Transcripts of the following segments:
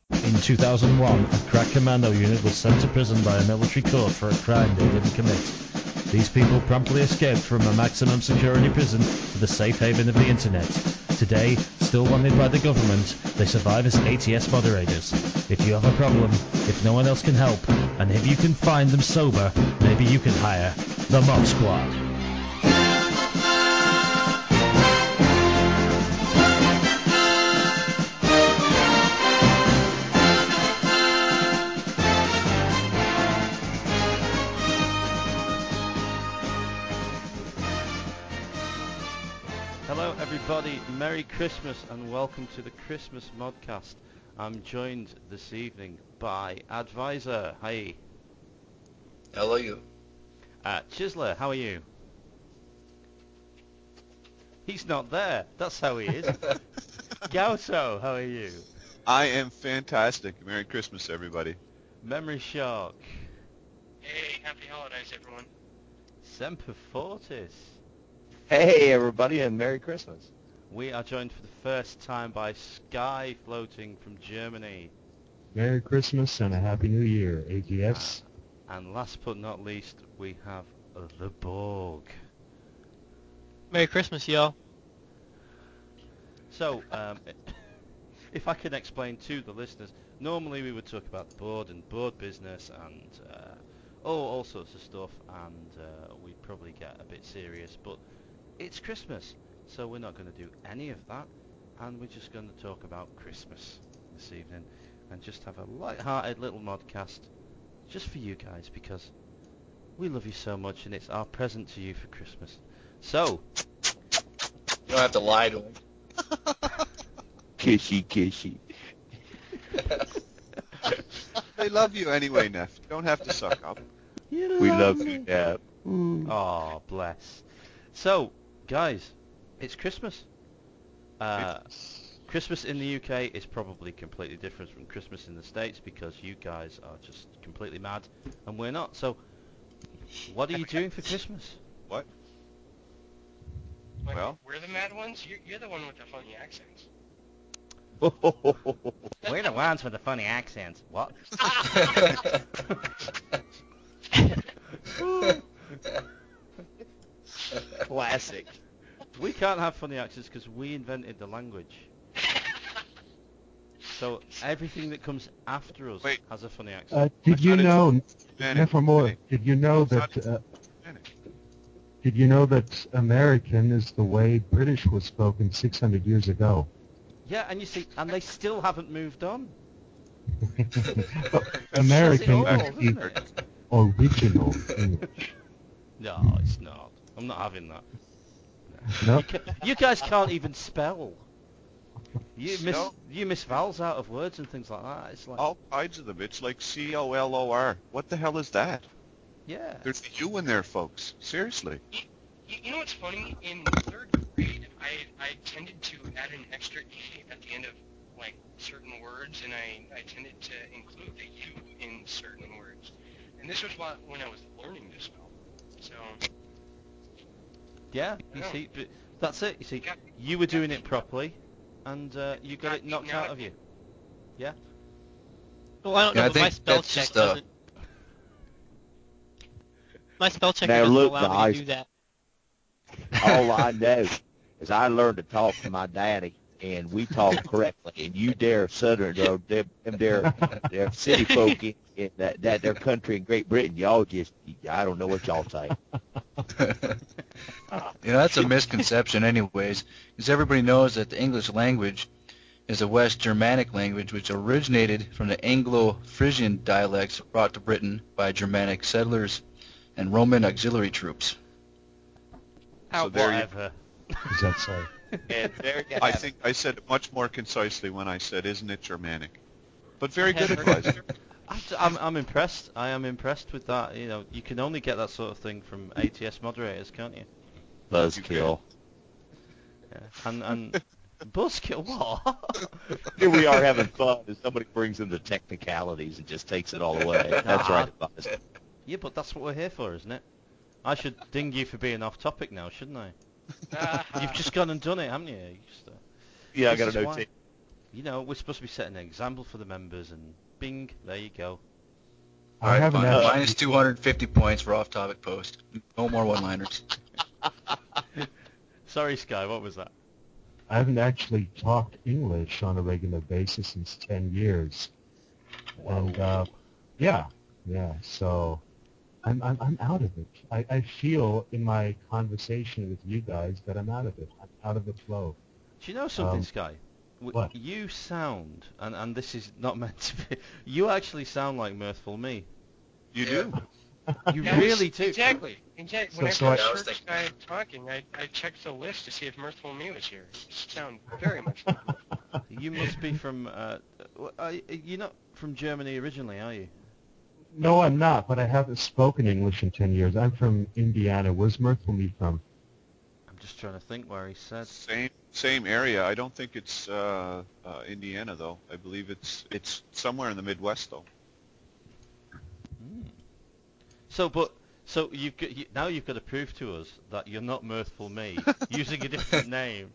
In 2001, a crack commando unit was sent to prison by a military court for a crime they didn't commit. These people promptly escaped from a maximum security prison to the safe haven of the internet. Today, still wanted by the government, they survive as ATS moderators. If you have a problem, if no one else can help, and if you can find them sober, maybe you can hire the Mod Squad. Hello everybody, Merry Christmas and welcome to the Christmas Modcast. I'm joined this evening by Advisor. Hi. Hello you. Chisler, how are you? He's not there, that's how he is. Gauto, how are you? I am fantastic. Merry Christmas, everybody. Memory Shark. Hey, happy holidays, everyone. Semper Fortis. Hey everybody, and Merry Christmas. We are joined for the first time by Sky floating from Germany. Merry Christmas and a Happy New Year, ATS. And last but not least, we have the Borg. Merry Christmas, y'all. So, if I can explain to the listeners, normally we would talk about the board and board business and all sorts of stuff, and we'd probably get a bit serious, but it's Christmas, so we're not going to do any of that, and we're just going to talk about Christmas this evening and just have a light-hearted little modcast just for you guys, because we love you so much and it's our present to you for Christmas. So, You don't have to lie to him. Kissy, kissy. They love you anyway, Neff. You don't have to suck up. we Love you, Nap. Oh, bless. So, guys, it's Christmas. Christmas in the UK is probably completely different from Christmas in the States because you guys are just completely mad and we're not. So, what are you doing for Christmas? What? Well, we're the mad ones. You're the one with the funny accents. We're the ones with the funny accents. What? Classic. We can't have funny accents because we invented the language. So everything that comes after us Wait. has a funny accent. Did you know, Hispanic. Nevermore, did you know It's not that Hispanic. did you know that American is the way British was spoken 600 years ago? Yeah, and you see, and they still haven't moved on. American Says it all, is the doesn't it? original English. No, it's not. I'm not having that. No, You guys can't even spell. You No. miss vowels out of words and things like that. It's like, All kinds of them. It's like COLOR. What the hell is that? yeah. There's a U in there, folks. Seriously. You know what's funny? In third grade, I tended to add an extra E at the end of, like, certain words, and I tended to include the U in certain words. And this was when I was learning to spell. So, Yeah, you Yeah. see, but that's it. You see, Got- you were doing got it beaten up. properly, and you got it knocked beaten out of you. Yeah. Well, I don't Yeah, know, I but my think spell that's check just, doesn't. My spell checker Now doesn't look, allow me guys. to do that. All I know is I learned to talk to my daddy, and we talk correctly. And you dare Southern or they're city folk in that their country in Great Britain, y'all just I don't know what y'all say. That's a misconception anyways, because everybody knows that the English language is a West Germanic language which originated from the Anglo-Frisian dialects brought to Britain by Germanic settlers and Roman auxiliary troops. So there you- Whatever. is that so? And there you I have think I said it much more concisely when I said, isn't it Germanic? But very good have heard- advice. I'm impressed. I am impressed with that. You know, you can only get that sort of thing from ATS moderators, can't you? it. Buzzkill. Yeah. And buzzkill what? Here we are having fun, and somebody brings in the technicalities and just takes it all away. That's right, advisor. Yeah, but that's what we're here for, isn't it? I should ding you for being off topic now, shouldn't I? You've just gone and done it, haven't you? Yeah, I got This to is know. why. You know, we're supposed to be setting an example for the members, and bing, there you go. All I right, haven't fine. actually, Minus 250 points for off-topic post. No more one-liners. Sorry, Sky, what was that? I haven't actually talked English on a regular basis since 10 years. And yeah. So I'm out of it. I feel in my conversation with you guys that I'm out of it. I'm out of the flow. Do you know something, Sky? What? You sound, and this is not meant to be, you actually sound like Mirthful Me. You Yeah. do. You Yeah, really do. Exactly. When So I I- first heard Sky talking, I checked the list to see if Mirthful Me was here. You sound very much like Mirthful. You must be from, you're not from Germany originally, are you? No, I'm not, but I haven't spoken English in 10 years. I'm from Indiana. Where's Mirthful Me from? I'm just trying to think where he said. Same area. I don't think it's Indiana though. I believe it's somewhere in the Midwest though. So now you've got to prove to us that you're not Mirthful Me using a different name.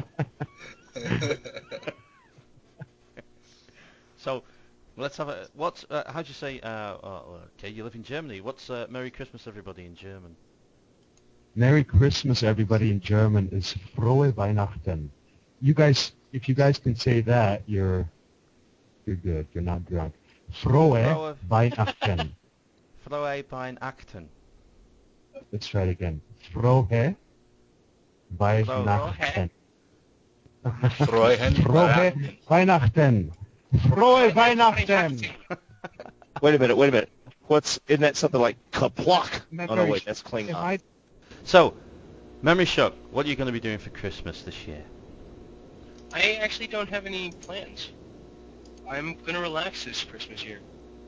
So let's have a how'd you say? Okay, you live in Germany. What's Merry Christmas, everybody, in German? Merry Christmas, everybody in German is Frohe Weihnachten. You guys, if you guys can say that, you're good. You're not drunk. Frohe Weihnachten. Frohe Weihnachten. Let's try it again. Frohe Weihnachten. Frohe Weihnachten. Frohe Weihnachten. Wait a minute. Isn't that something like kaplock? Oh no, wait, that's Klingon. So, Memory Shock, what are you going to be doing for Christmas this year? I actually don't have any plans. I'm gonna relax this Christmas year.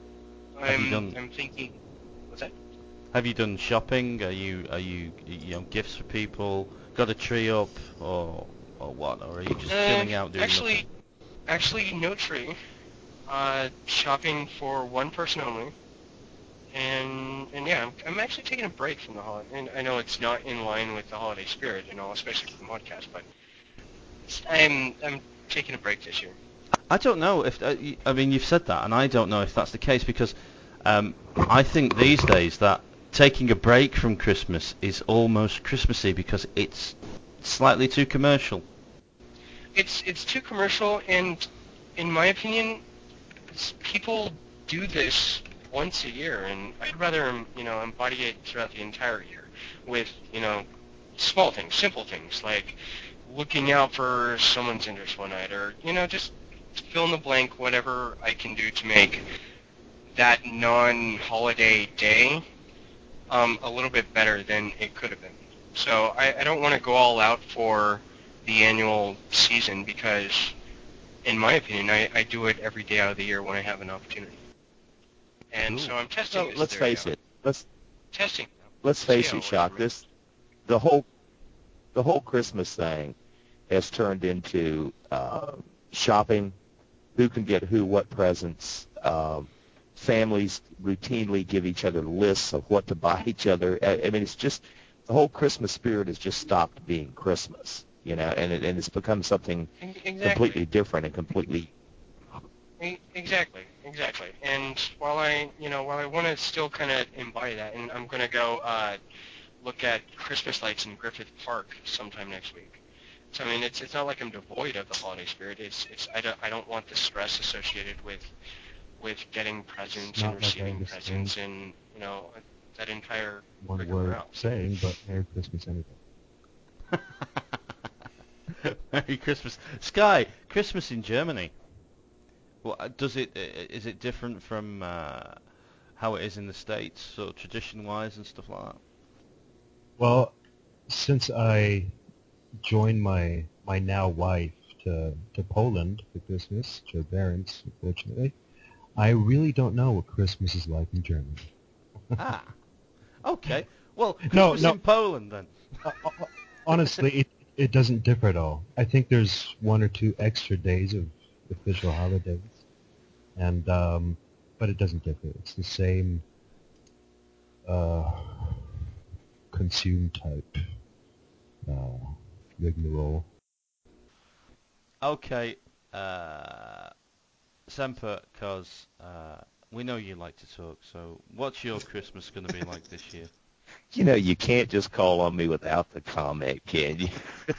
I'm thinking. What's that? Have you done shopping? Are you gifts for people? Got a tree up or what? Or are you just chilling out doing nothing? Actually, no tree. Shopping for one person only. And yeah, I'm actually taking a break from the holiday. And I know it's not in line with the holiday spirit, especially for the podcast, but I'm taking a break this year. I don't know if I mean you've said that, and I don't know if that's the case because I think these days that taking a break from Christmas is almost Christmassy because it's slightly too commercial. It's too commercial, and in my opinion, people do this once a year, and I'd rather embody it throughout the entire year with small things, simple things like looking out for someone's interest one night, or just fill in the blank, whatever I can do to make that non-holiday day a little bit better than it could have been. So I don't want to go all out for the annual season because, in my opinion, I do it every day out of the year when I have an opportunity. And so I'm testing Well, this let's theory face out. it. Let's Testing. face See it, how Shock. works for me. The whole Christmas thing has turned into shopping, who can get who what presents. Families routinely give each other lists of what to buy each other. I mean, it's just the whole Christmas spirit has just stopped being Christmas, and it's become something completely different and completely. Exactly. And while I want to still kind of embody that, and I'm going to go look at Christmas lights in Griffith Park sometime next week. So I mean, it's not like I'm devoid of the holiday spirit. I don't want the stress associated with getting presents and receiving presents and that entire One word saying, but Merry Christmas anyway. Merry Christmas, Sky. Christmas in Germany. Well, is it different from how it is in the States, sort of tradition-wise and stuff like that? Well, since I joined my now wife to Poland for Christmas, to her parents, unfortunately, I really don't know what Christmas is like in Germany. Okay. Well, Christmas in Poland then. Honestly, it doesn't differ at all. I think there's 1 or 2 extra days of official holidays, and but it doesn't differ. It's the same consume type rigmarole. Okay. Semper, because we know you like to talk, so what's your Christmas going to be like this year? You know, you can't just call on me without the comment, can you?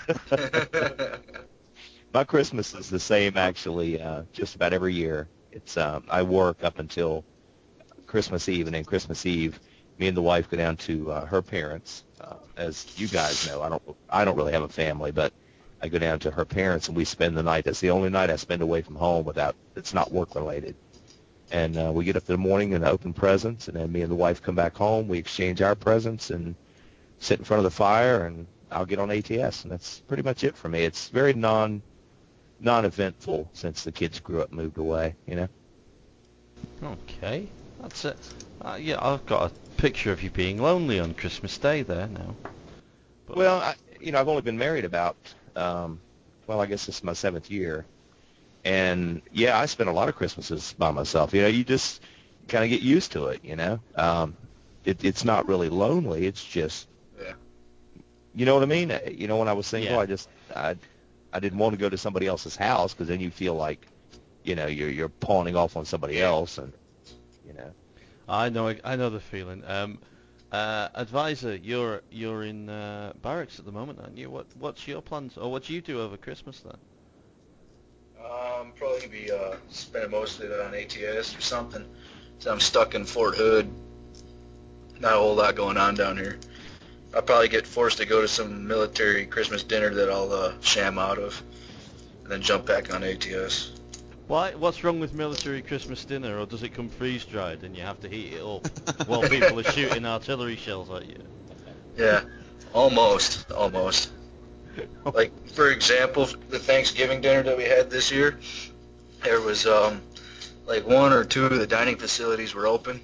My Christmas is the same, actually, just about every year. It's I work up until Christmas Eve, and then Christmas Eve, me and the wife go down to her parents. As you guys know, I don't really have a family, but I go down to her parents, and we spend the night. That's the only night I spend away from home without it's not work related. And we get up in the morning and open presents, and then me and the wife come back home. We exchange our presents and sit in front of the fire, and I'll get on ATS, and that's pretty much it for me. It's very non-eventful since the kids grew up and moved away, you know. Okay, that's it. Yeah, I've got a picture of you being lonely on Christmas Day there now. But Well, I've only been married about, I guess this is my 7th year. And, yeah, I spent a lot of Christmases by myself. You know, you just kind of get used to it, you know. It's not really lonely. It's just, Yeah. you know what I mean? You know, when I was single, Yeah. I didn't want to go to somebody else's house because then you feel like, you know, you're pawning off on somebody else, and, you know. I know the feeling. Advisor, you're in barracks at the moment, aren't you? What's your plans, or what do you do over Christmas then? Probably gonna be spending most of it on ATS or something. So I'm stuck in Fort Hood. Not a whole lot going on down here. I'll probably get forced to go to some military Christmas dinner that I'll sham out of, and then jump back on ATS. Why? What's wrong with military Christmas dinner, or does it come freeze-dried and you have to heat it up while people are shooting artillery shells at you? Yeah, almost. Like, for example, the Thanksgiving dinner that we had this year, there was like 1 or 2 of the dining facilities were open,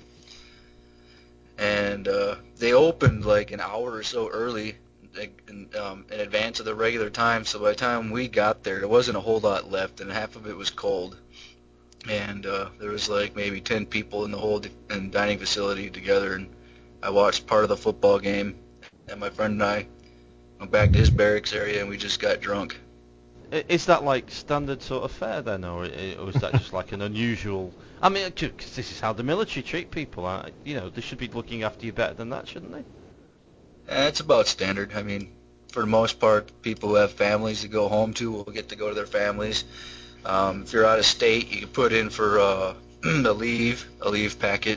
and they opened like an hour or so early in advance of the regular time. So by the time we got there wasn't a whole lot left, and half of it was cold. And there was like maybe 10 people in the whole dining facility together, and I watched part of the football game, and my friend and I went back to his barracks area, and we just got drunk. Is that like standard sort of fare then, or is that just like an unusual? I mean, 'cause this is how the military treat people. You know, they should be looking after you better than that, shouldn't they? It's about standard. I mean, for the most part, people who have families to go home to will get to go to their families. If you're out of state, you can put in for a leave packet,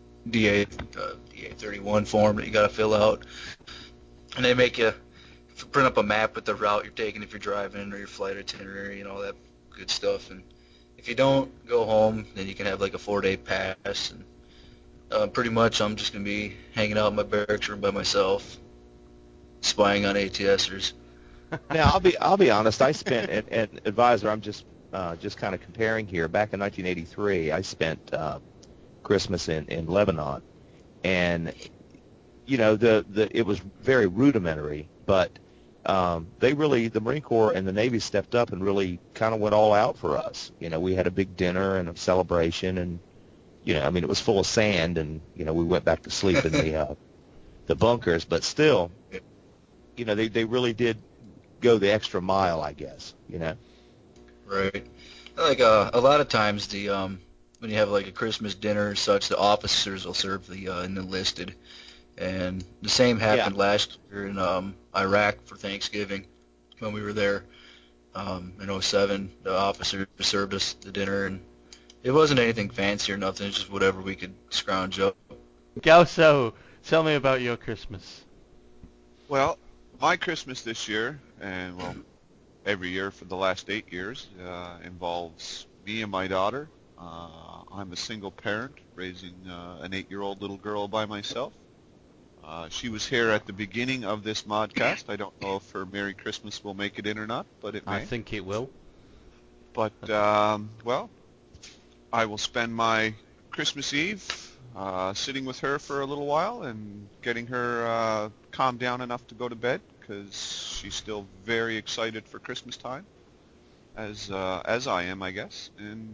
DA 31 form that you got to fill out, and they make you print up a map with the route you're taking if you're driving, or your flight itinerary and all that good stuff. And if you don't go home, then you can have like a 4-day pass. And pretty much, I'm just gonna be hanging out in my barracks room by myself, spying on ATSers. Now, I'll be honest. I spent and advisor. I'm just kind of comparing here. Back in 1983, I spent Christmas in Lebanon, and you know it was very rudimentary, but the Marine Corps and the Navy stepped up and really kind of went all out for us. You know, we had a big dinner and a celebration, and you know, I mean, it was full of sand, and you know, we went back to sleep in the bunkers, but still, you know, they really did go the extra mile, I guess, you know. Right. Like a lot of times, the when you have like a Christmas dinner or such, the officers will serve the enlisted, and the same happened last year in Iraq for Thanksgiving when we were there in '07. The officers served us the dinner, and it wasn't anything fancy or nothing. It's just whatever we could scrounge up. Gauso, tell me about your Christmas. Well, my Christmas this year, and well, every year for the last 8 years, involves me and my daughter. I'm a single parent raising an 8-year-old little girl by myself. She was here at the beginning of this modcast. I don't know if her Merry Christmas will make it in or not, but it may. I think it will. But, well, I will spend my Christmas Eve sitting with her for a little while and getting her calmed down enough to go to bed, because she's still very excited for Christmas time, as I am, I guess. And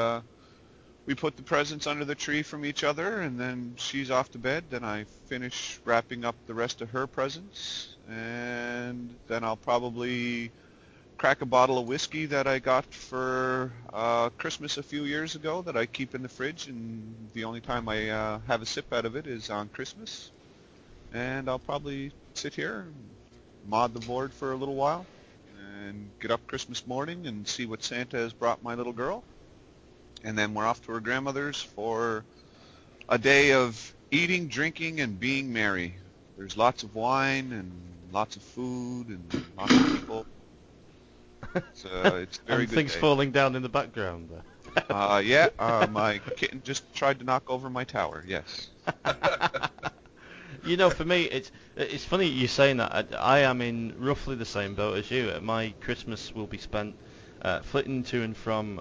we put the presents under the tree from each other, and then she's off to bed. Then I finish wrapping up the rest of her presents, and then I'll probably crack a bottle of whiskey that I got for Christmas a few years ago that I keep in the fridge, and the only time I have a sip out of it is on Christmas. And I'll probably sit here and mod the board for a little while and get up Christmas morning and see what Santa has brought my little girl. And then we're off to her grandmother's for a day of eating, drinking, and being merry. There's lots of wine and lots of food and lots of people. It's a very and good things day. falling down in the background there. Yeah, my kitten just tried to knock over my tower, yes. You know, for me, it's funny you saying that. I am in roughly the same boat as you. My Christmas will be spent flitting to and from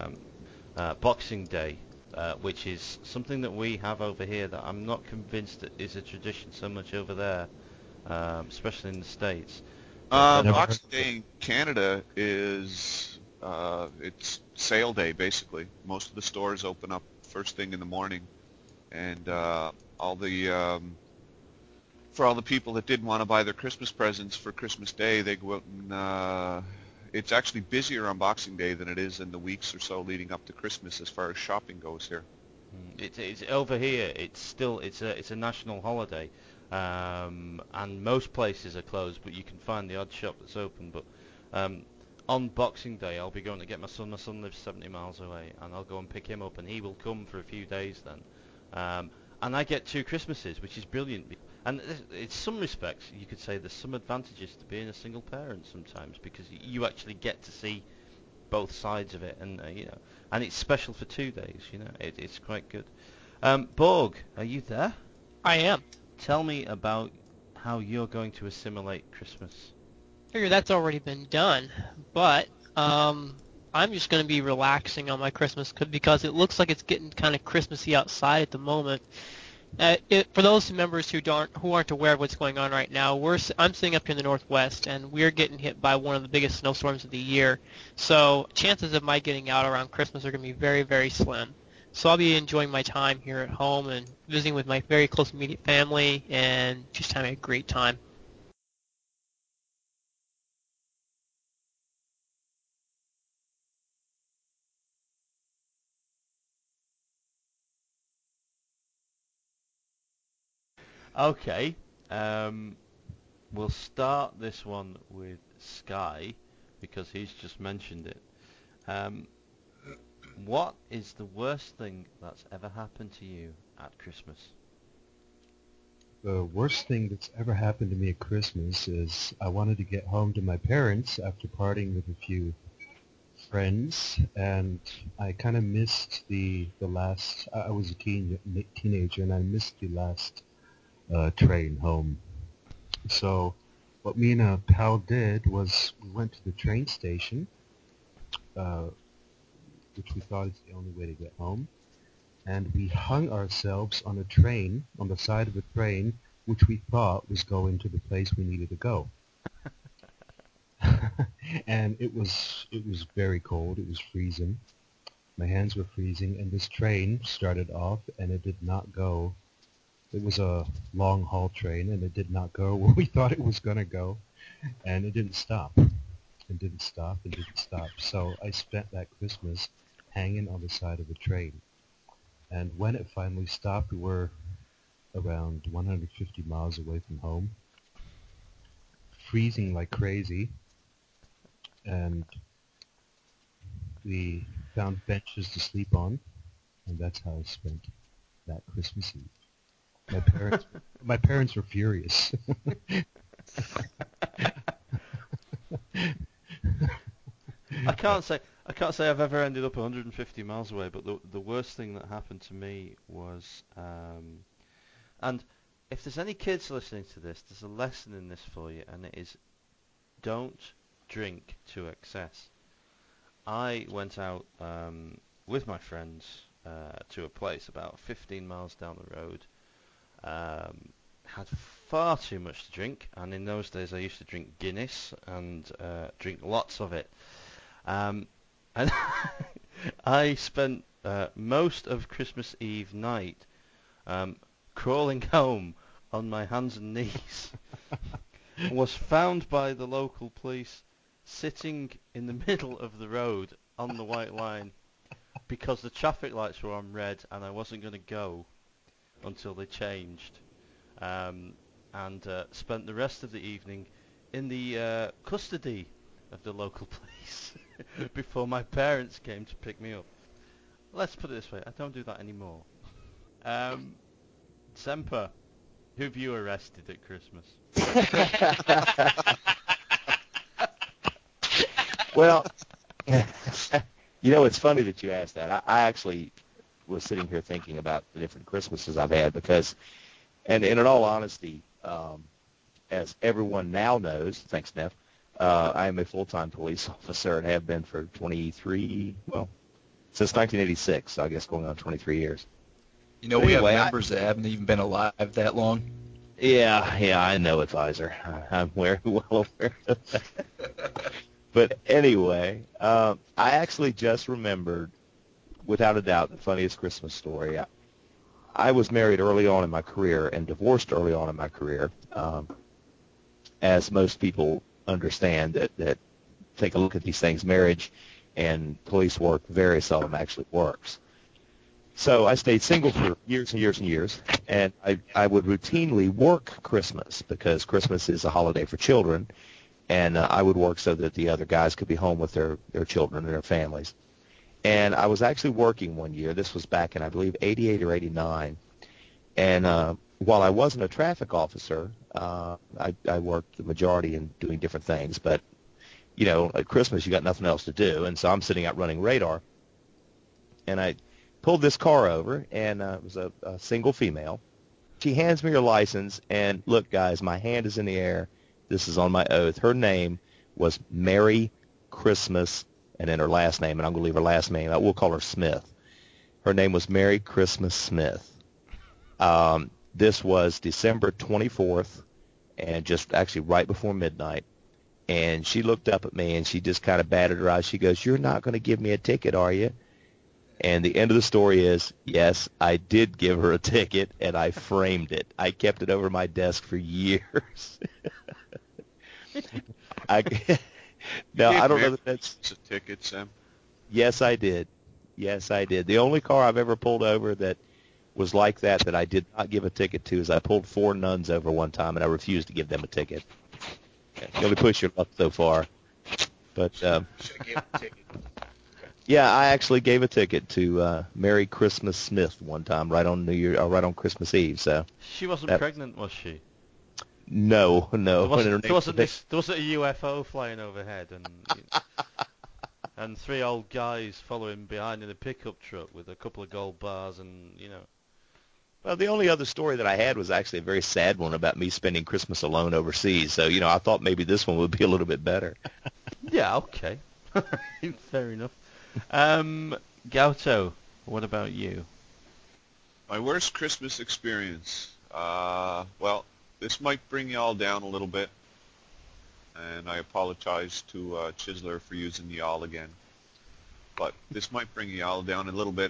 Boxing Day, which is something that we have over here that I'm not convinced that is a tradition so much over there, especially in the States. Boxing Day in Canada is it's sale day, basically. Most of the stores open up first thing in the morning, and all the for all the people that didn't want to buy their Christmas presents for Christmas Day, they go out and it's actually busier on Boxing Day than it is in the weeks or so leading up to Christmas as far as shopping goes here. It's over here. It's a national holiday, and most places are closed, but you can find the odd shop that's open. But on Boxing Day, I'll be going to get my son. My son lives 70 miles away, and I'll go and pick him up, and he will come for a few days then. And I get 2 Christmases, which is brilliant. And in some respects, you could say there's some advantages to being a single parent sometimes, because you actually get to see both sides of it, and and it's special for 2 days. It's quite good. Borg, are you there? I am. Tell me about how you're going to assimilate Christmas. Figure that's already been done, but I'm just going to be relaxing on my Christmas because it looks like it's getting kind of Christmassy outside at the moment. For those members who aren't aware of what's going on right now, I'm sitting up here in the Northwest, and we're getting hit by one of the biggest snowstorms of the year. So chances of my getting out around Christmas are going to be very, very slim. So I'll be enjoying my time here at home and visiting with my very close immediate family and just having a great time. Okay, we'll start this one with Sky, because he's just mentioned it. What is the worst thing that's ever happened to you at Christmas? The worst thing that's ever happened to me at Christmas is I wanted to get home to my parents after partying with a few friends, and I kind of missed the last. I was a teenager, and I missed the last train home. So what me and a pal did was we went to the train station, which we thought is the only way to get home, and we hung ourselves on a train, on the side of a train, which we thought was going to the place we needed to go. And it was very cold. It was freezing. My hands were freezing, and this train started off, and it did not go. It was a long-haul train, and it did not go where we thought it was going to go, and it didn't stop. It didn't stop. It didn't stop. So I spent that Christmas hanging on the side of a train. And when it finally stopped, we were around 150 miles away from home, freezing like crazy, and we found benches to sleep on, and that's how I spent that Christmas Eve. My parents were furious. I can't say I've ever ended up 150 miles away, but the worst thing that happened to me was, and if there's any kids listening to this, there's a lesson in this for you, and it is, don't drink to excess. I went out with my friends to a place about 15 miles down the road. Had far too much to drink, and in those days I used to drink Guinness and drink lots of it. And I spent most of Christmas Eve night crawling home on my hands and knees. Was found by the local police sitting in the middle of the road on the white line because the traffic lights were on red and I wasn't going to go until they changed, and spent the rest of the evening in the custody of the local police before my parents came to pick me up. Let's put it this way, I don't do that anymore. Semper, who've you arrested at Christmas? Well, it's funny that you asked that. I actually was sitting here thinking about the different Christmases I've had because, and in all honesty, as everyone now knows, thanks, Neff, I am a full-time police officer and have been for since 1986, so I guess going on 23 years. We have members that haven't even been alive that long. Yeah, I know, advisor. I'm very well aware of that. But anyway, I actually just remembered, without a doubt, the funniest Christmas story. I was married early on in my career and divorced early on in my career, as most people understand that take a look at these things. Marriage and police work very seldom actually works. So I stayed single for years and years and years, and I would routinely work Christmas because Christmas is a holiday for children, and I would work so that the other guys could be home with their children and their families. And I was actually working one year. This was back in, I believe, 88 or 89. And while I wasn't a traffic officer, I worked the majority in doing different things. But, at Christmas you got nothing else to do, and so I'm sitting out running radar. And I pulled this car over, and it was a single female. She hands me her license, and look, guys, my hand is in the air. This is on my oath. Her name was Merry Christmas, and then her last name, and I'm going to leave her last name. We'll call her Smith. Her name was Merry Christmas Smith. This was December 24th, and just actually right before midnight. And she looked up at me, and she just kind of batted her eyes. She goes, "You're not going to give me a ticket, are you?" And the end of the story is, yes, I did give her a ticket, and I framed it. I kept it over my desk for years. I don't know that that's a ticket, Sam. Yes, I did. The only car I've ever pulled over that was like that I did not give a ticket to is I pulled 4 nuns over one time, and I refused to give them a ticket. You only push your luck so far. But should have gave a ticket. Yeah, I actually gave a ticket to Merry Christmas Smith one time, right on right on Christmas Eve. So she wasn't pregnant, was she? No. There wasn't a UFO flying overhead and 3 old guys following behind in a pickup truck with a couple of gold bars and. Well, the only other story that I had was actually a very sad one about me spending Christmas alone overseas. So I thought maybe this one would be a little bit better. Yeah. Okay. Fair enough. Gauto, what about you? My worst Christmas experience. Well, this might bring you all down a little bit, and I apologize to Chisler for using y'all again. But this might bring you all down a little bit.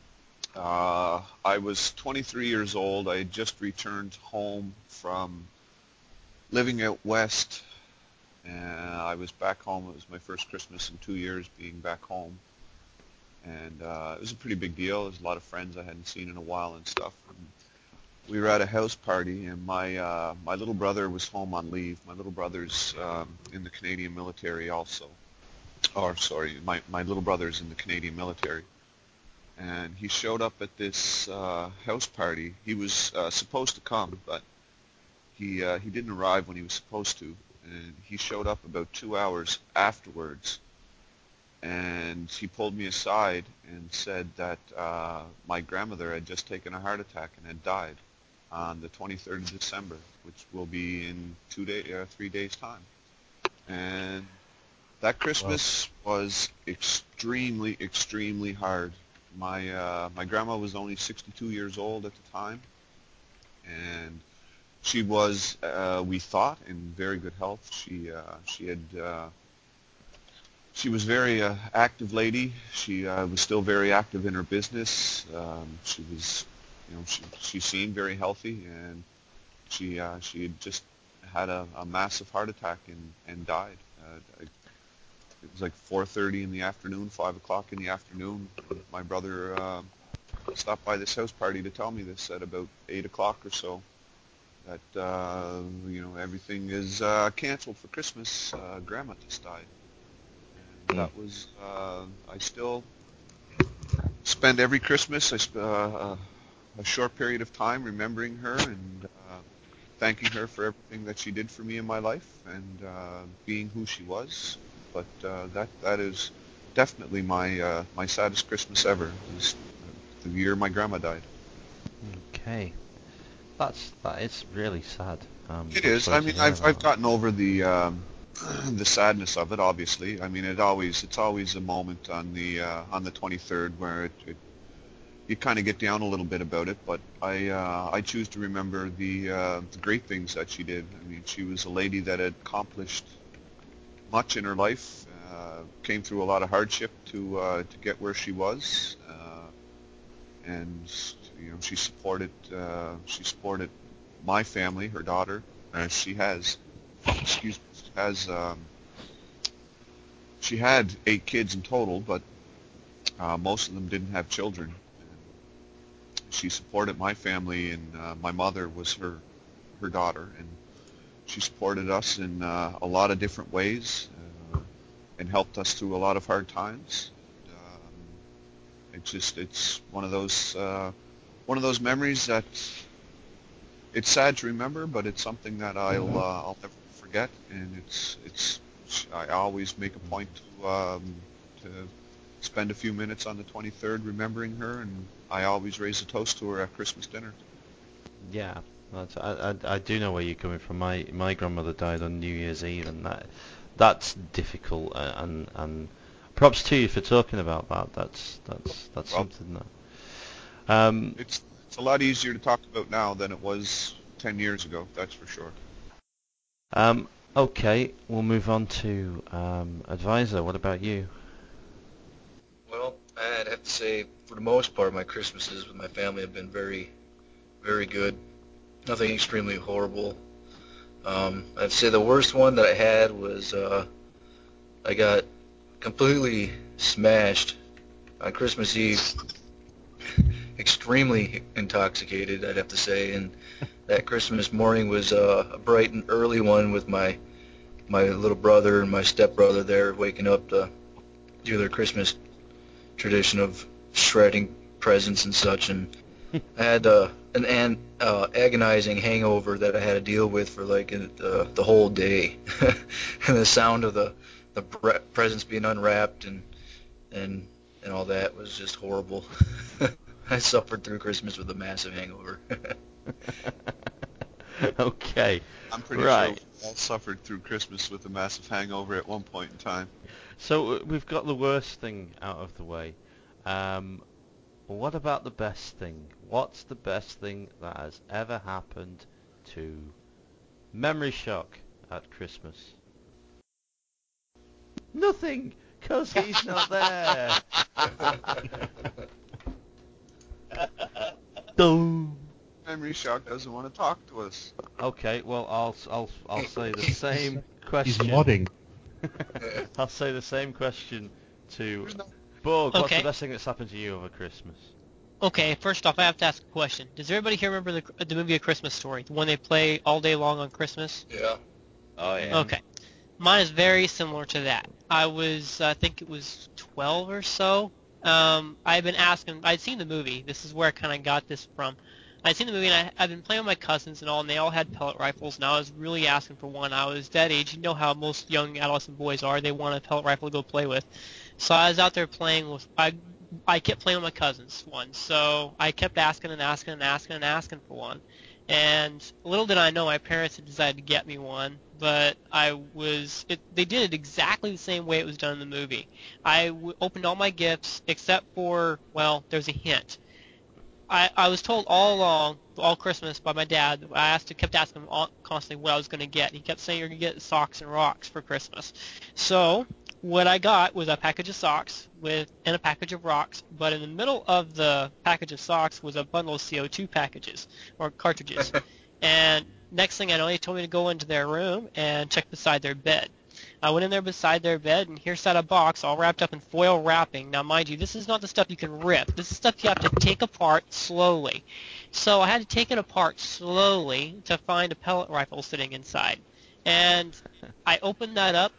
I was 23 years old. I had just returned home from living out west, and I was back home. It was my first Christmas in 2 years being back home. And it was a pretty big deal. There's a lot of friends I hadn't seen in a while and stuff. And we were at a house party, and my little brother was home on leave. My little brother's in the Canadian military also. Or, sorry, my little brother's in the Canadian military. And he showed up at this house party. He was supposed to come, but he didn't arrive when he was supposed to. And he showed up about 2 hours afterwards. And he pulled me aside and said that my grandmother had just taken a heart attack and had died on the 23rd of December, which will be in 3 days' time. And that Christmas was extremely, extremely hard. My grandma was only 62 years old at the time, and she was, we thought, in very good health. She was very active lady. She was still very active in her business. She was, she seemed very healthy, and she had just had a massive heart attack and died. it was like 4:30 in the afternoon, 5 o'clock in the afternoon. My brother stopped by this house party to tell me this at about 8 o'clock or so, that everything is canceled for Christmas. Grandma just died, and that was I still spend every Christmas a short period of time remembering her and thanking her for everything that she did for me in my life and being who she was. But that is definitely my saddest Christmas ever. Is the year my grandma died. Okay, that is really sad. It is. I mean, I've gotten over the sadness of it. Obviously, I mean, it's always a moment on the 23rd where you kind of get down a little bit about it. But I choose to remember the great things that she did. I mean, she was a lady that had accomplished much in her life. Came through a lot of hardship to get where she was, and she supported my family, her daughter. She had 8 kids in total, but most of them didn't have children. And she supported my family, and my mother was her daughter, and she supported us in a lot of different ways and helped us through a lot of hard times. It's one of those memories that it's sad to remember, but it's something that I'll never forget, and I always make a point to spend a few minutes on the 23rd remembering her, and I always raise a toast to her at Christmas dinner. Yeah, I do know where you're coming from. My grandmother died on New Year's Eve, and that's difficult. And props to you for talking about that. That's something that. It's a lot easier to talk about now than it was 10 years ago. That's for sure. Okay, we'll move on to Advisor. What about you? Well, I'd have to say, for the most part, my Christmases with my family have been very, very good. Nothing extremely horrible. I'd say the worst one that I had was I got completely smashed on Christmas Eve. Extremely intoxicated, I'd have to say, and that Christmas morning was a bright and early one with my little brother and my stepbrother there waking up to do their Christmas tradition of shredding presents and such, and I had an agonizing hangover that I had to deal with for like the whole day, and the sound of the presents being unwrapped and all that was just horrible. I suffered through Christmas with a massive hangover. Okay. I'm pretty sure we all suffered through Christmas with a massive hangover at one point in time. So we've got the worst thing out of the way. What about the best thing? What's the best thing that has ever happened to Memory Shock at Christmas? Nothing, because he's not there. Boom. Memory Shock doesn't want to talk to us. Okay, well I'll say the same question. He's nodding. I'll say the same question to Borg. What's Okay. the best thing that's happened to you over Christmas? Okay, first off, I have to ask a question. Does everybody here remember the movie A Christmas Story, the one they play all day long on Christmas? Yeah. Oh yeah. Okay. Mine is very similar to that. I think it was 12 or so. I'd seen the movie. This is where I kind of got this from. I'd seen the movie, and I'd been playing with my cousins and all, and they all had pellet rifles, and I was really asking for one. I was that age. You know how most young adolescent boys are. They want a pellet rifle to go play with. So I was out there playing with, I kept playing with my cousins one. So I kept asking for one. And little did I know my parents had decided to get me one, but they did it exactly the same way it was done in the movie. I opened all my gifts except for, well, there's a hint. I was told all along, all Christmas, by my dad. Kept asking him constantly what I was going to get. He kept saying you're going to get socks and rocks for Christmas. So what I got was a package of socks and a package of rocks. But in the middle of the package of socks was a bundle of CO2 packages or cartridges. And next thing I know, they told me to go into their room and check beside their bed. I went in there beside their bed, and here sat a box all wrapped up in foil wrapping. Now, mind you, this is not the stuff you can rip. This is stuff you have to take apart slowly. So I had to take it apart slowly to find a pellet rifle sitting inside. And I opened that up.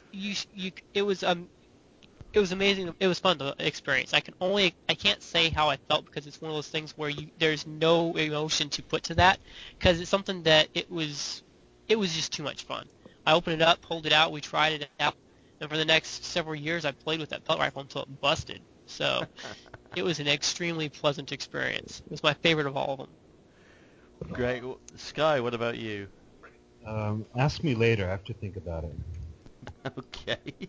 It was amazing. It was fun to experience. I can't say how I felt because it's one of those things where there's no emotion to put to that because it's something that it was just too much fun. I opened it up, pulled it out, we tried it out, and for the next several years I played with that pellet rifle until it busted. So it was an extremely pleasant experience. It was my favorite of all of them. Great. Sky, what about you? Ask me later. I have to think about it. Okay.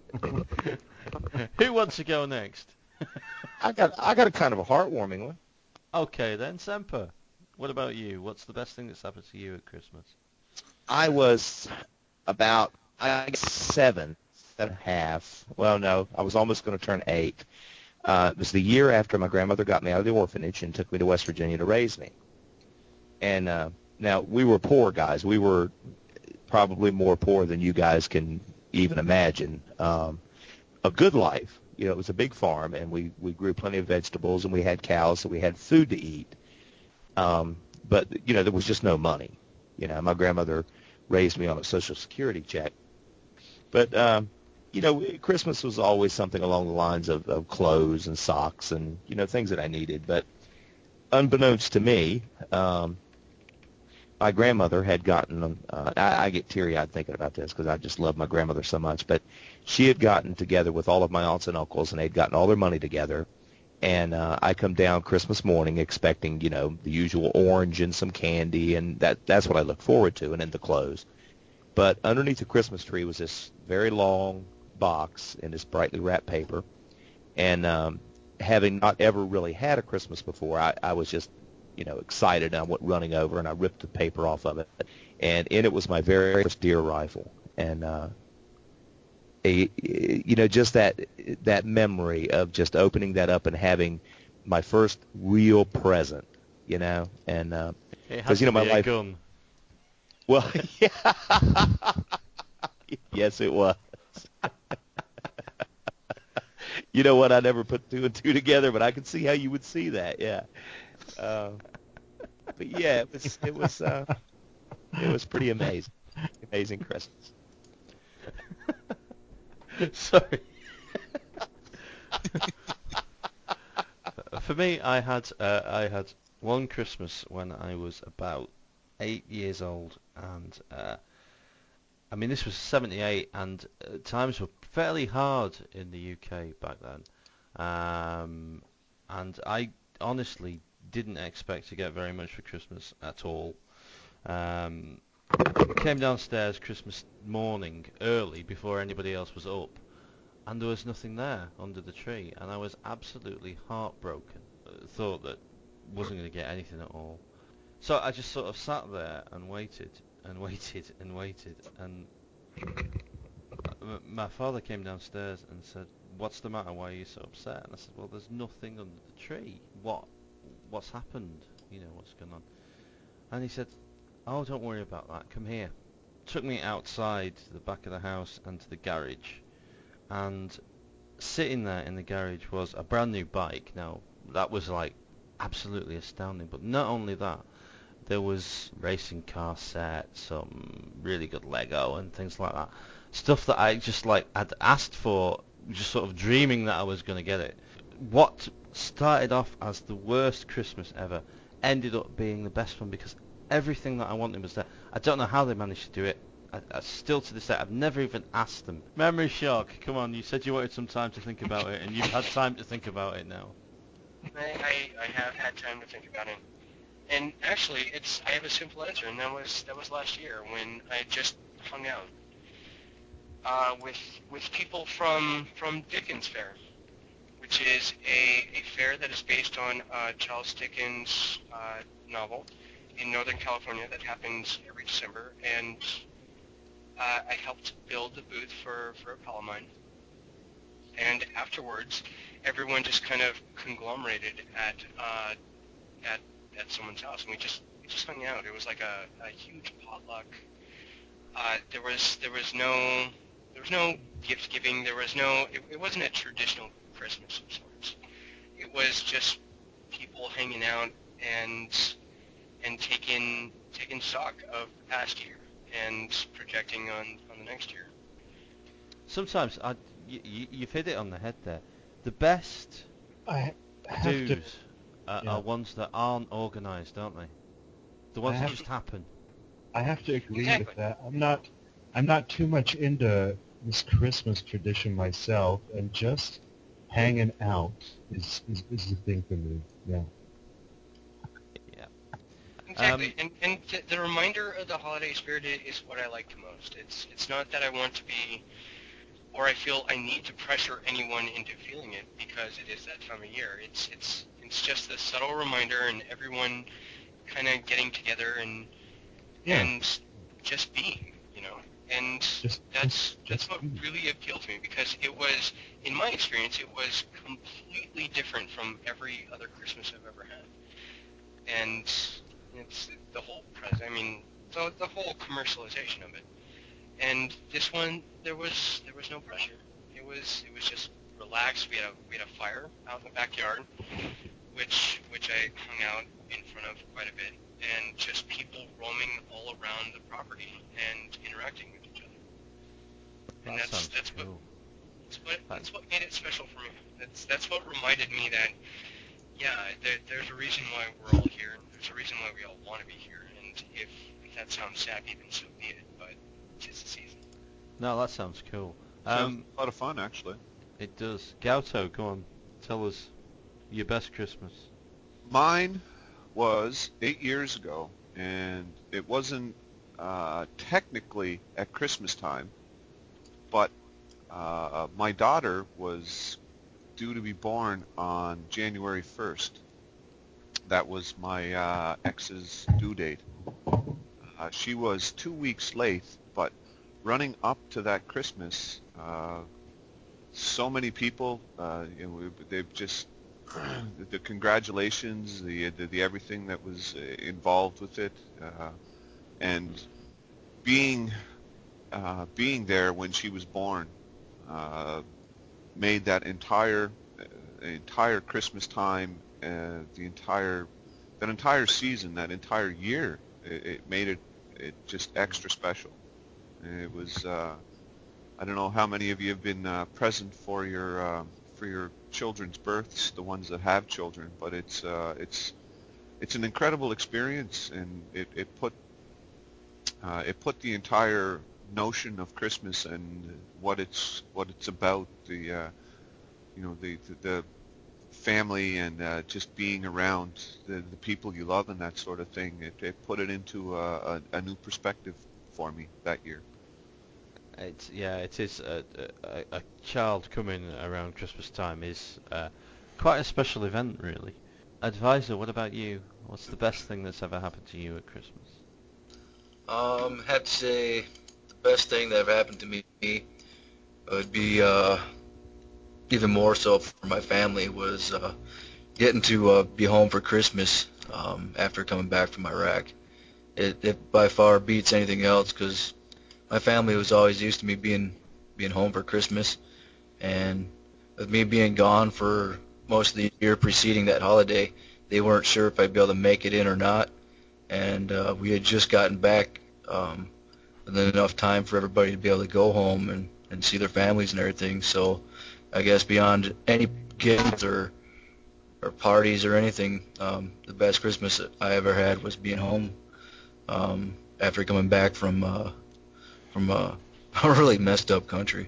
Who wants to go next? I got a kind of a heartwarming one. Okay then, Semper. What about you? What's the best thing that's happened to you at Christmas? I was about, I guess, 7.5. Well, no, I was almost going to turn 8. It was the year after my grandmother got me out of the orphanage and took me to West Virginia to raise me. And now, we were poor guys. We were probably more poor than you guys can even imagine. A good life. You know, it was a big farm, and we grew plenty of vegetables, and we had cows, so we had food to eat. But, you know, there was just no money. You know, my grandmother raised me on a Social Security check. But, you know, Christmas was always something along the lines of clothes and socks and, you know, things that I needed. But unbeknownst to me, my grandmother had gotten, I get teary-eyed thinking about this because I just love my grandmother so much, but she had gotten together with all of my aunts and uncles, and they'd gotten all their money together. And I come down Christmas morning expecting, you know, the usual orange and some candy, and that's what I look forward to, and then the clothes. But underneath the Christmas tree was this very long box in this brightly wrapped paper. And having not ever really had a Christmas before, I was just, you know, excited, and I went running over, and I ripped the paper off of it. And in it was my very first deer rifle. And you know, just that memory of just opening that up and having my first real present, you know, and because you know my life. Gun. Well, yeah, yes, it was. You know what? I never put 2 and 2 together, but I could see how you would see that. Yeah, but yeah, it was pretty amazing Christmas. Sorry. For me, I had one Christmas when I was about 8 years old, and I mean this was 78, and times were fairly hard in the UK back then, and I honestly didn't expect to get very much for Christmas at all. Came downstairs Christmas morning early before anybody else was up, and there was nothing there under the tree, and I was absolutely heartbroken. Thought that wasn't going to get anything at all. So I just sort of sat there and waited and waited and waited, and my father came downstairs and said, "What's the matter? Why are you so upset?" And I said, "Well, there's nothing under the tree. What's happened? You know, what's going on?" And he said, "Oh, don't worry about that. Come here." Took me outside to the back of the house and to the garage, and sitting there in the garage was a brand new bike. Now, that was like absolutely astounding, but not only that, there was racing car set, some really good Lego and things like that. Stuff that I just like had asked for, just sort of dreaming that I was going to get it. What started off as the worst Christmas ever ended up being the best one because everything that I wanted was there. I don't know how they managed to do it. I still to this day, I've never even asked them. Memory shock. Come on, you said you wanted some time to think about it, and you've had time to think about it now. I have had time to think about it. And actually, I have a simple answer, and that was last year when I just hung out with people from Dickens Fair, which is a fair that is based on Charles Dickens' novel in Northern California that happens every December, and I helped build the booth for a pal of mine. And afterwards, everyone just kind of conglomerated at someone's house, and we just hung out. It was like a huge potluck. There was no gift giving. There was no. It wasn't a traditional Christmas of sorts. It was just people hanging out and taking stock of the past year and projecting on the next year. Sometimes you've hit it on the head there. The best I have to. do's Yeah. are ones that aren't organised, aren't they? The ones that just happen. I have to agree Exactly. with that. I'm not too much into this Christmas tradition myself, and just hanging out is the thing for me. Yeah. Yeah. Exactly, and the reminder of the holiday spirit is what I like the most. It's not that I want to be, or I feel I need to pressure anyone into feeling it because it is that time of year. It's just the subtle reminder, and everyone kind of getting together and just being, and that's what being. really appealed to me, because it was, in my experience, it was completely different from every other Christmas I've ever had. And it's the whole the whole commercialization of it. And this one, there was no pressure. It was just relaxed. We had a fire out in the backyard, which I hung out in front of quite a bit, and just people roaming all around the property and interacting with each other. And That sounds that's cool. that's what made it special for me. That's what reminded me that there's a reason why we're all here, and there's a reason why we all want to be here. And if that sounds sappy, then so be it. But it's the season. No, that sounds cool. Sounds a lot of fun, actually. It does. Gauto, go on. Tell us your best Christmas. Mine was 8 years ago, and it wasn't technically at Christmas time, but my daughter was due to be born on January 1st. That was my ex's due date. She was 2 weeks late, but running up to that Christmas, so many people, they've just the congratulations, the everything that was involved with it, and being there when she was born made that entire Christmas time, that entire season, that entire year, it made it just extra special. And it was I don't know how many of you have been present for your children's births, the ones that have children, but it's an incredible experience, and it put the entire notion of Christmas and what it's about, the family and just being around the people you love and that sort of thing. It put it into a new perspective for me that year. It is a child coming around Christmas time is quite a special event, really. Advisor, what about you? What's the best thing that's ever happened to you at Christmas? Have to say the best thing that ever happened to me would be even more so for my family was getting to be home for Christmas after coming back from Iraq. It by far beats anything else because my family was always used to me being home for Christmas, and with me being gone for most of the year preceding that holiday, they weren't sure if I'd be able to make it in or not, and we had just gotten back with enough time for everybody to be able to go home and see their families and everything. So I guess beyond any gifts or parties or anything, the best Christmas I ever had was being home after coming back from a really messed up country.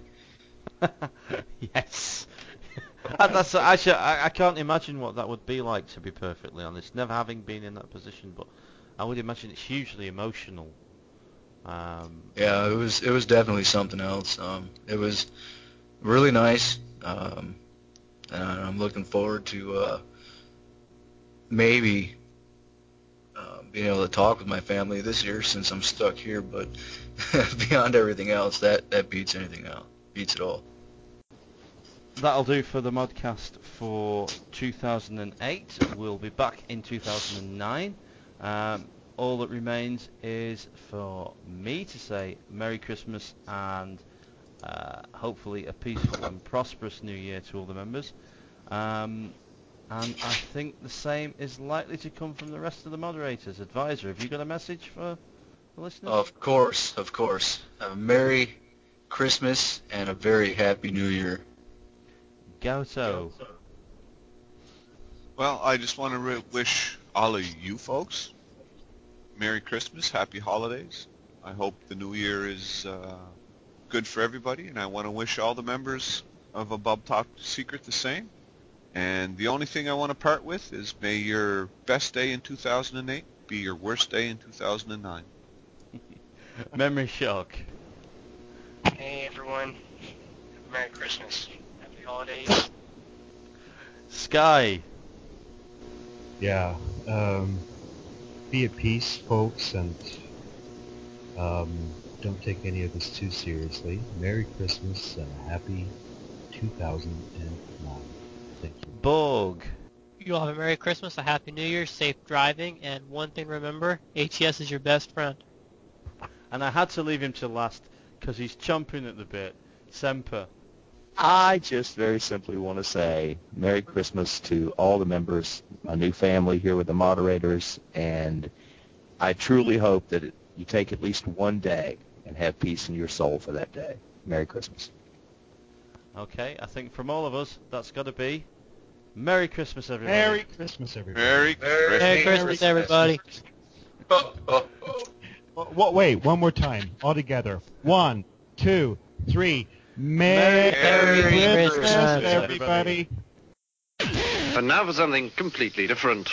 Yes. That's actually I can't imagine what that would be like, to be perfectly honest. Never having been in that position, but I would imagine it's hugely emotional. Yeah, it was definitely something else. It was really nice, and I'm looking forward to maybe being able to talk with my family this year since I'm stuck here. But beyond everything else, that beats anything else. Beats it all. That'll do for the modcast for 2008. We'll be back in 2009. All that remains is for me to say Merry Christmas and hopefully a peaceful and prosperous new year to all the members. And I think the same is likely to come from the rest of the moderators. Advisor, have you got a message for the listeners? Of course, of course. A Merry Christmas and a very Happy New Year. Gauto. Well, I just want to wish all of you folks Merry Christmas, Happy Holidays. I hope the New Year is good for everybody, and I want to wish all the members of Above Top Secret the same. And the only thing I want to part with is may your best day in 2008 be your worst day in 2009. Memory shock. Hey everyone, Merry Christmas, Happy Holidays. Sky. Yeah. Be at peace, folks, and don't take any of this too seriously. Merry Christmas and a happy 2009. Thank you. Borg. You all have a Merry Christmas, a Happy New Year, safe driving, and one thing remember, ATS is your best friend. And I had to leave him to last because he's chomping at the bit. Semper. I just very simply want to say Merry Christmas to all the members, my new family here with the moderators, and I truly hope that you take at least one day and have peace in your soul for that day. Merry Christmas. Okay, I think from all of us, that's got to be Merry Christmas, everybody. Merry Christmas, everybody. Merry Christmas. Merry Christmas, everybody. Wait, one more time, all together. 1, 2, 3. Merry Merry Christmas, Christmas, everybody. And now for something completely different.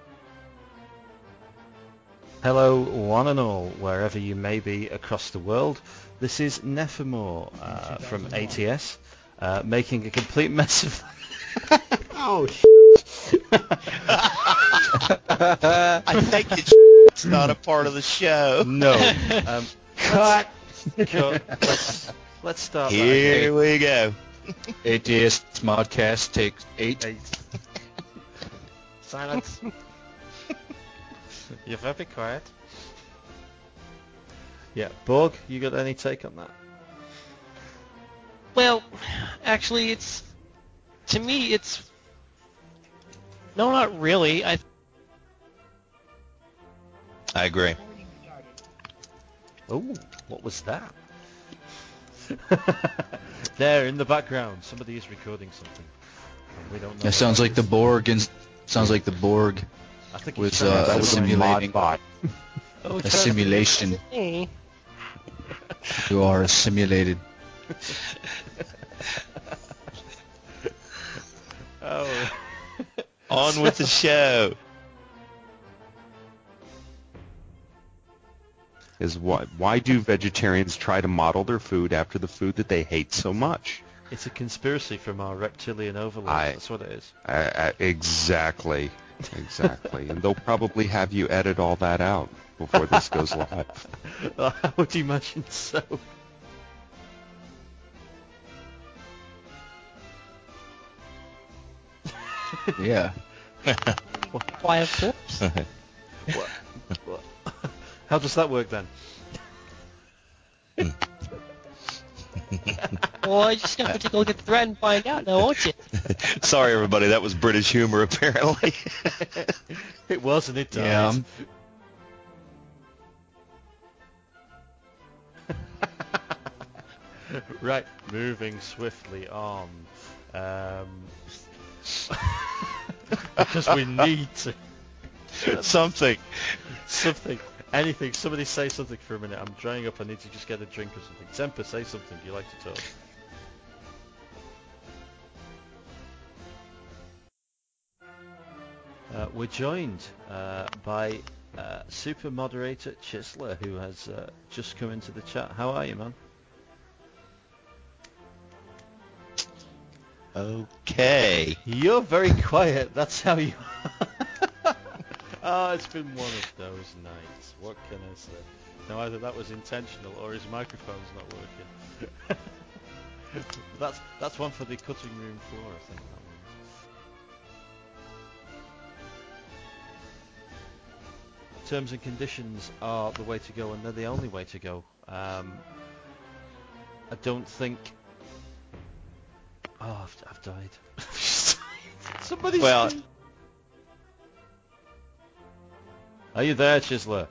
Hello, one and all, wherever you may be across the world. This is Nephimore from ATS, making a complete mess of... Oh, I think it's not a part of the show. No. Cut. Let's start Here we go. ATS Modcast takes 8. Silence. You're very quiet. Yeah, Borg, you got any take on that? Well, actually, to me, no, not really. I agree. Oh, what was that? There, in the background, somebody is recording something. And we don't know. That sounds like the Borg. Sounds like the Borg I think was it's simulating Modbot. a simulation. Me. You are simulated. Oh. On with the show. Is why do vegetarians try to model their food after the food that they hate so much? It's a conspiracy from our reptilian overlords. That's what it is. Exactly. And they'll probably have you edit all that out before this goes live. I would imagine so. Yeah. Why, of course. What? How does that work then? Well, you just got to take a look at the thread and find out now, won't you? Sorry, everybody. That was British humor, apparently. It was, and it died. Yeah. Right, moving swiftly on. Because we need to. Something. Anything. Somebody say something for a minute. I'm drying up. I need to just get a drink or something. Temper, say something. You like to talk. We're joined by super moderator Chisler, who has just come into the chat. How are you, man? Okay. You're very quiet. That's how you are. Oh, it's been one of those nights. What can I say? Now, either that was intentional or his microphone's not working. That's one for the cutting room floor, I think, that one. Terms and conditions are the way to go, and they're the only way to go. I don't think. Oh, I've died. Somebody's. Well, are you there, Chisler?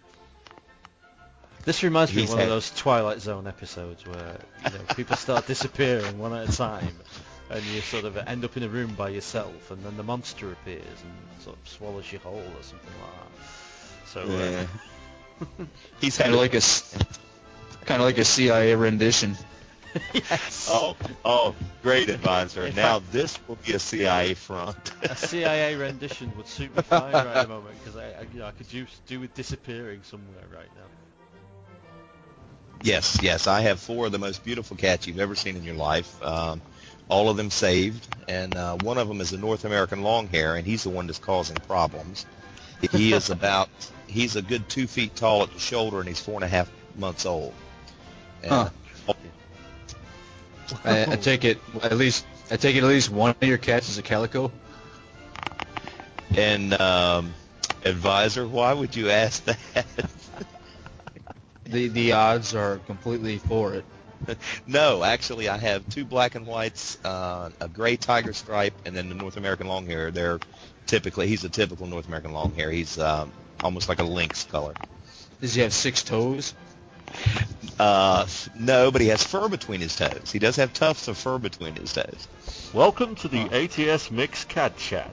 This reminds me of one of those Twilight Zone episodes where people start disappearing one at a time, and you sort of end up in a room by yourself, and then the monster appears and sort of swallows you whole or something like that. So he's kind of like a CIA rendition. yes. Oh, great advisor. In Now fact, this will be a CIA front. a CIA rendition would suit me fine right at the moment, because I could do with disappearing somewhere right now. Yes, I have 4 of the most beautiful cats you've ever seen in your life. All of them saved, and one of them is a North American Longhair, and he's the one that's causing problems. He's a good 2 feet tall at the shoulder, and he's 4.5 months old. And, I take it at least one of your cats is a calico. And advisor, why would you ask that? The odds are completely for it. No, actually, I have 2 black and whites, a gray tiger stripe, and then the North American Longhair. He's a typical North American Longhair. He's almost like a lynx color. Does he have 6 toes? No, but he has fur between his toes. He does have tufts of fur between his toes. Welcome to the ATS Mix Cat Chat.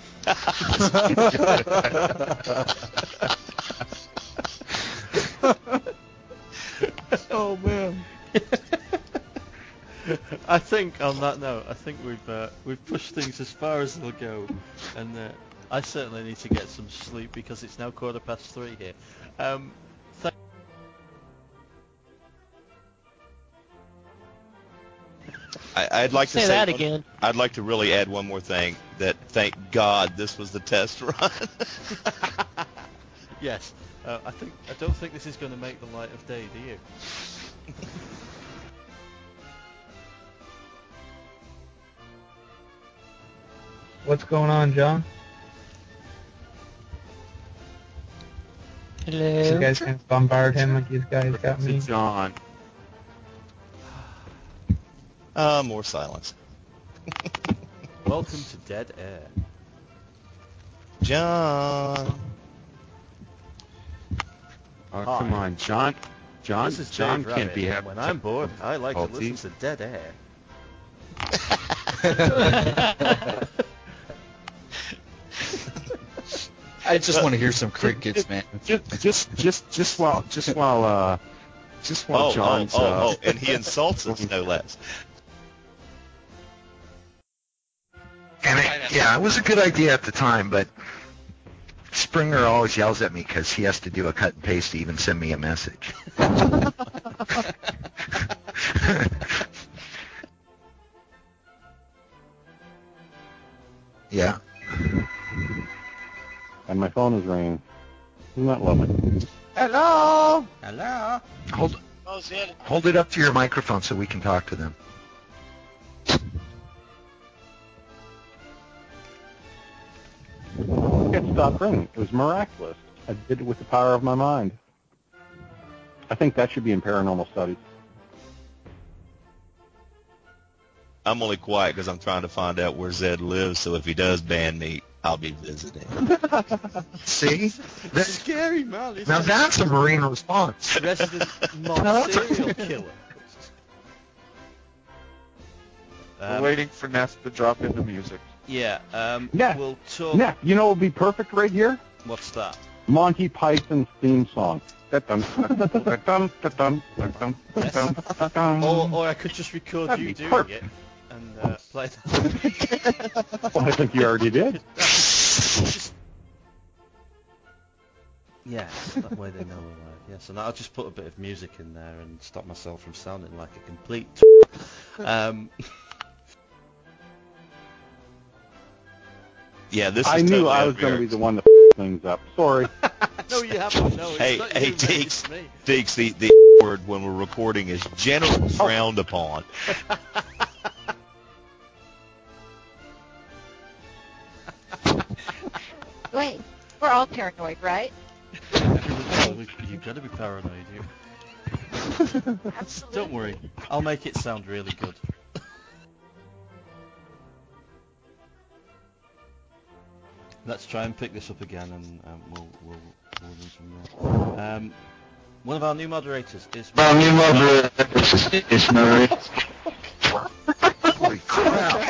Oh man. I think on that note, we've pushed things as far as they'll go, and I certainly need to get some sleep because it's now 3:15 here. I'd like to say that again. I'd like to really add one more thing. That thank God this was the test run. Yes, I don't think this is going to make the light of day, do you? What's going on, John? Hello. You guys can bombard him like you guys got me. John. More silence. Welcome to Dead Air. John. Oh, come on, John. This is John Dave can't Rabbit. be having When I'm bored, I like to listen difficulties. to Dead Air. I just want to hear some crickets, man. Just while John's and he insults us no less. And it was a good idea at the time, but Springer always yells at me because he has to do a cut and paste to even send me a message. Yeah. And my phone is ringing. Isn't that lovely? Hello? Hello? Hold it up to your microphone so we can talk to them. It stopped ringing. It was miraculous. I did it with the power of my mind. I think that should be in paranormal studies. I'm only quiet because I'm trying to find out where Zed lives, so if he does ban me, I'll be visiting. See? That's scary, man. Now that's a marine response. Resident mob serial killer. We're waiting for Neff to drop in the music. Yeah, we'll talk... Neff, you know what would be perfect right here? What's that? Monty Python's theme song. Or I could just record That'd you be doing perfect. it and play that. Well, I think you already did. Yes, that way they know we're live. Yeah, so now I'll just put a bit of music in there and stop myself from sounding like a complete Yeah, this is I knew totally I out was of going to your- be the one to things up. Sorry. No, you haven't. No, it's Hey, not hey, you, mate, Deeks, it's me. Deeks, the word when we're recording is generally frowned upon. Wait, we're all paranoid, right? You've got to be paranoid. Absolutely. Don't worry, I'll make it sound really good. Let's try and pick this up again, and we'll run from there. One of our new moderators is. Marie. Holy crap!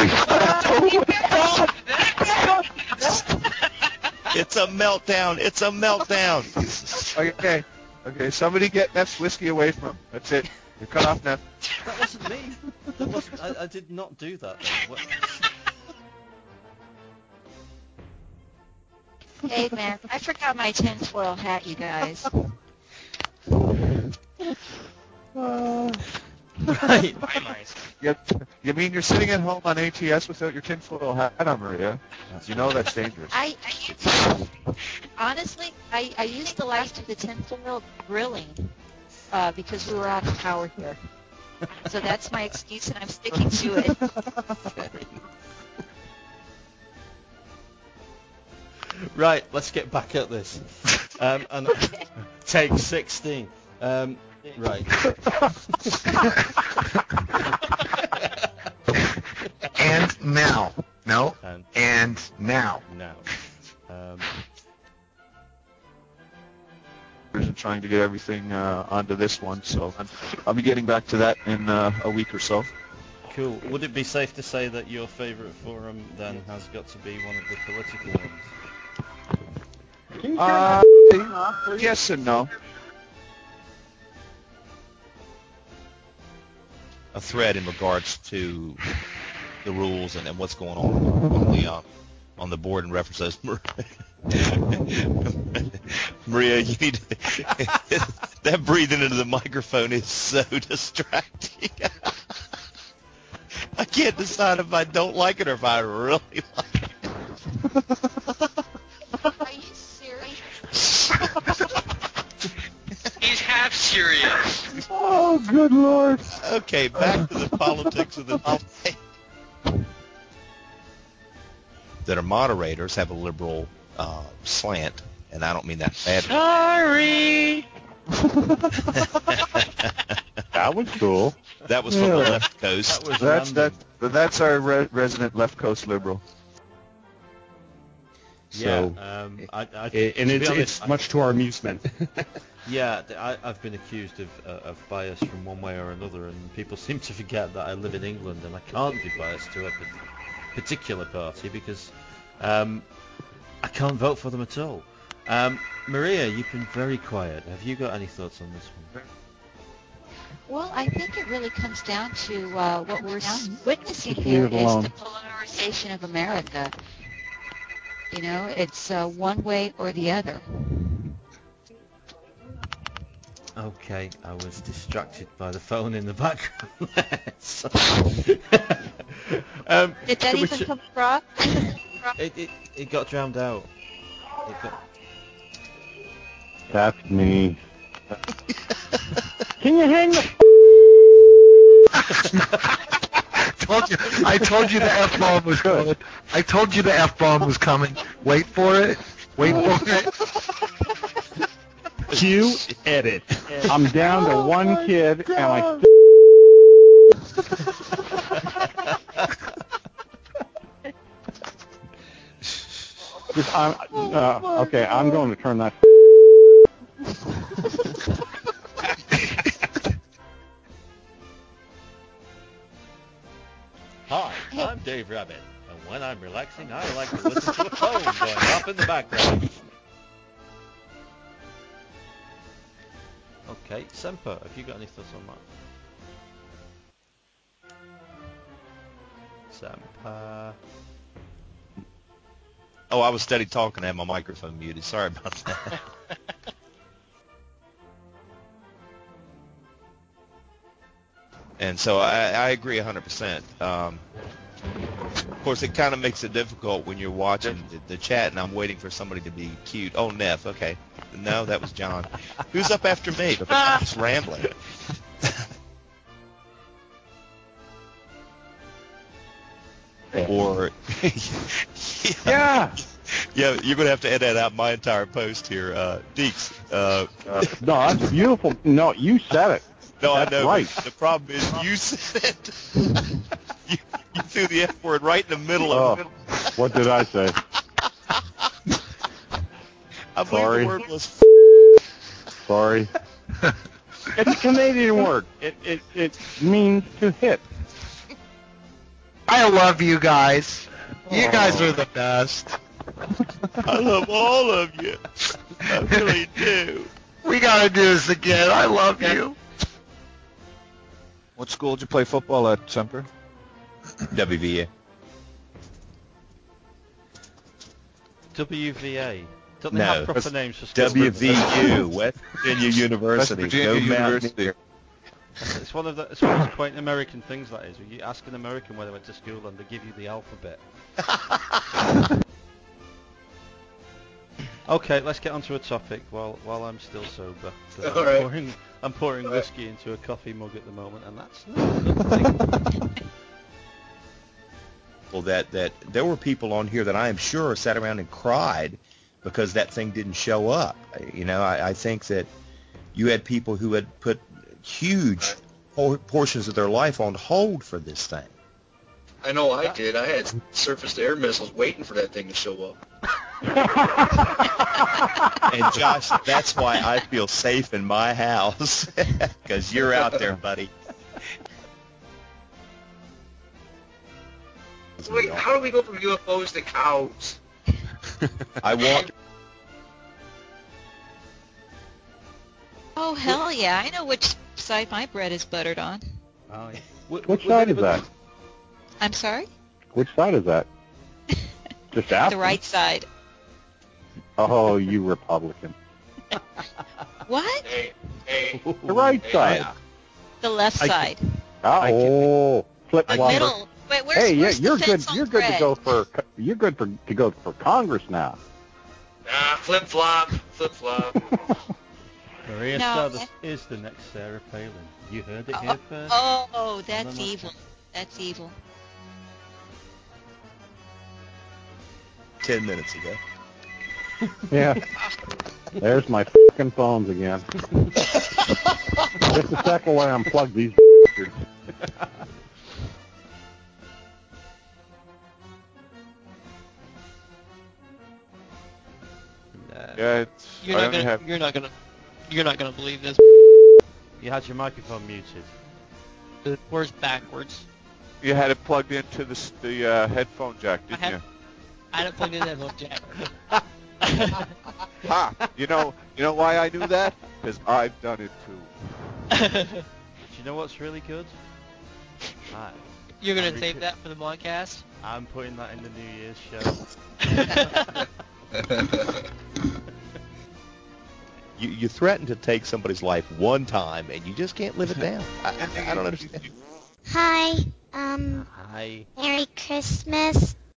It's a meltdown. It's a meltdown. Okay. Somebody get Neff's whiskey away from him. That's it. You're cut off, Neff. That wasn't me. That wasn't. I did not do that. What? Hey, man, I forgot my tinfoil hat, you guys. Right. You mean you're sitting at home on ATS without your tinfoil hat on, Maria? You know that's dangerous. Honestly, I used the last of the tinfoil grilling because we were out of power here. So that's my excuse, and I'm sticking to it. Right, let's get back at this. And take 16. Right. And now. No. And now. Now. Trying to get everything onto this one, so I'll be getting back to that in a week or so. Cool. Would it be safe to say that your favourite forum then has got to be one of the political ones? Yes and no. A thread in regards to the rules and what's going on the board and references. Maria, you need that breathing into the microphone is so distracting. I can't decide if I don't like it or if I really like it. Are you serious? He's half serious. Oh, good Lord. Okay, back to the politics of the day. That our moderators have a liberal slant, and I don't mean that badly. Sorry. That was cool. That was from the left coast. That's our resident left coast liberal. Yeah, it's much to our amusement. Yeah, I've been accused of bias from one way or another, and people seem to forget that I live in England and I can't be biased to a particular party because I can't vote for them at all. Maria, you've been very quiet. Have you got any thoughts on this one? Well, I think it really comes down to what we're witnessing here is the polarization of America. You know, it's one way or the other. Okay, I was distracted by the phone in the background. Did that even come across? It got drowned out. That's me. Can you hang the I told you the F-bomb was coming. I told you the F-bomb was coming. Wait for it. Wait for it. Cue edit. I'm down to one kid, and I okay, I'm going to turn that. Hi, I'm Dave Rabbit, and when I'm relaxing, I like to listen to a phone going off in the background. Okay, Semper, have you got any thoughts on that? Semper. Oh, I was steady talking. I had my microphone muted. Sorry about that. And so I agree 100%. Of course, it kind of makes it difficult when you're watching the chat and I'm waiting for somebody to be cute. Oh, Neff, okay. No, that was John. Who's up after me? Just rambling. Or, Yeah. Yeah, you're going to have to edit out my entire post here. Deeks. No, that's beautiful. No, you said it. No, That's I know. right. The problem is you said it. you threw the F word right in the middle of it. What did I say? I believe Sorry. the word was Sorry. It's a Canadian word. It means to hit. I love you guys. You guys are the best. I love all of you. I really do. We gotta do this again. I love you. What school did you play football at, Semper? WVA. WVA. Don't they No, have proper names for schools? WVU, West Virginia University. West Virginia Go University. Mountaineers. It's one of those quite American things, that is. You ask an American where they went to school and they give you the alphabet. Okay, let's get onto a topic while I'm still sober. All right. I'm pouring whiskey into a coffee mug at the moment, and that's not a good thing. Well, that there were people on here that I am sure sat around and cried because that thing didn't show up. You know, I think that you had people who had put huge portions of their life on hold for this thing. I know I did. I had surface-to-air missiles waiting for that thing to show up. And Josh, that's why I feel safe in my house, because you're out there, buddy. Wait, how do we go from UFOs to cows? I want. Oh, hell yeah. I know which side my bread is buttered on. Oh, yeah. Which side is that? I'm sorry? Which side is that? Just ask. The right side. Oh, you Republican. What? The right side. The left side. Oh, flip The flopper. middle. Wait, where's, Hey, yeah, where's you're the good. fence on You're good to bread? go for. You're good to go for Congress now. Flip-flop, flip-flop. Maria No. Stardust is the next Sarah Palin. You heard it here first. Oh, that's No, no, no. evil. That's evil. 10 minutes ago. Yeah. There's my fucking phones again. Just a second while I unplug these bastards. Yeah, You're not gonna believe this. You had your microphone muted. Where's backwards? You had it plugged into the headphone jack, didn't you? I had it plugged in that headphone jack. Ha! You know why I knew that? Because I've done it too. Do you know what's really good? You're gonna save that for the podcast? I'm putting that in the New Year's show. You threaten to take somebody's life one time, and you just can't live it down. I don't understand. Hi. Hi. Merry Christmas.